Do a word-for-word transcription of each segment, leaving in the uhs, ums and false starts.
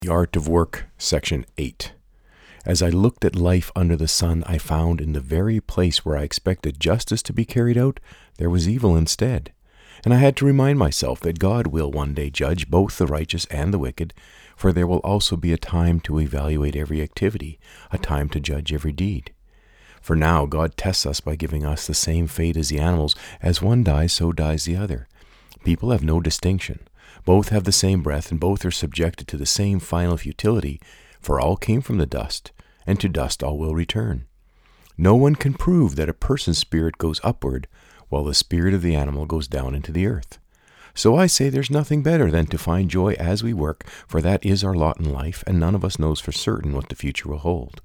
The Art of Work, Section eight. As I looked at life under the sun, I found in the very place where I expected justice to be carried out, there was evil instead. And I had to remind myself that God will one day judge both the righteous and the wicked, for there will also be a time to evaluate every activity, a time to judge every deed. For now, God tests us by giving us the same fate as the animals. As one dies, so dies the other. People have no distinction. Both have the same breath, and both are subjected to the same final futility, for all came from the dust, and to dust all will return. No one can prove that a person's spirit goes upward, while the spirit of the animal goes down into the earth. So I say there's nothing better than to find joy as we work, for that is our lot in life, and none of us knows for certain what the future will hold.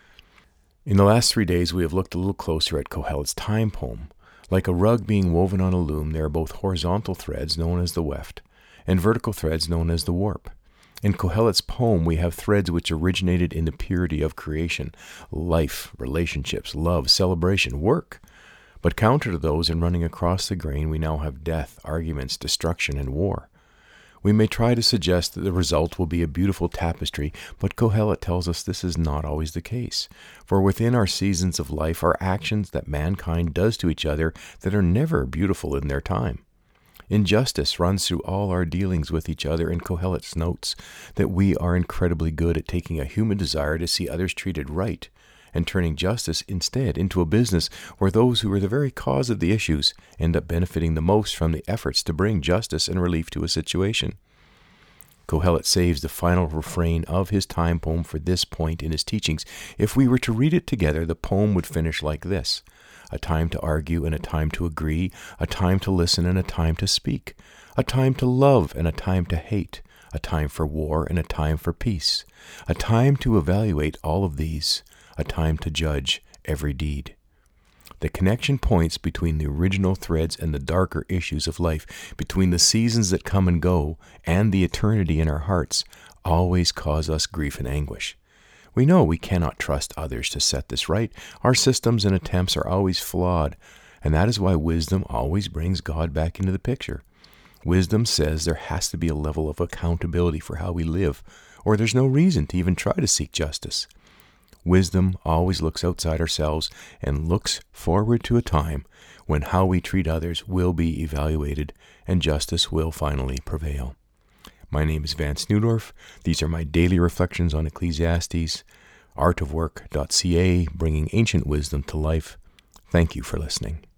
In the last three days, we have looked a little closer at Kohelet's time poem. Like a rug being woven on a loom, there are both horizontal threads, known as the weft, and vertical threads known as the warp. In Kohelet's poem, we have threads which originated in the purity of creation, life, relationships, love, celebration, work. But counter to those and running across the grain, we now have death, arguments, destruction, and war. We may try to suggest that the result will be a beautiful tapestry, but Kohelet tells us this is not always the case. For within our seasons of life are actions that mankind does to each other that are never beautiful in their time. Injustice runs through all our dealings with each other, and Kohelet notes that we are incredibly good at taking a human desire to see others treated right and turning justice instead into a business where those who are the very cause of the issues end up benefiting the most from the efforts to bring justice and relief to a situation. Kohelet saves the final refrain of his time poem for this point in his teachings. If we were to read it together, the poem would finish like this: a time to argue and a time to agree, a time to listen and a time to speak, a time to love and a time to hate, a time for war and a time for peace, a time to evaluate all of these, a time to judge every deed. The connection points between the original threads and the darker issues of life, between the seasons that come and go and the eternity in our hearts, always cause us grief and anguish. We know we cannot trust others to set this right. Our systems and attempts are always flawed, and that is why wisdom always brings God back into the picture. Wisdom says there has to be a level of accountability for how we live, or there's no reason to even try to seek justice. Wisdom always looks outside ourselves and looks forward to a time when how we treat others will be evaluated and justice will finally prevail. My name is Vance Neudorf. These are my daily reflections on Ecclesiastes, art of work dot c a, bringing ancient wisdom to life. Thank you for listening.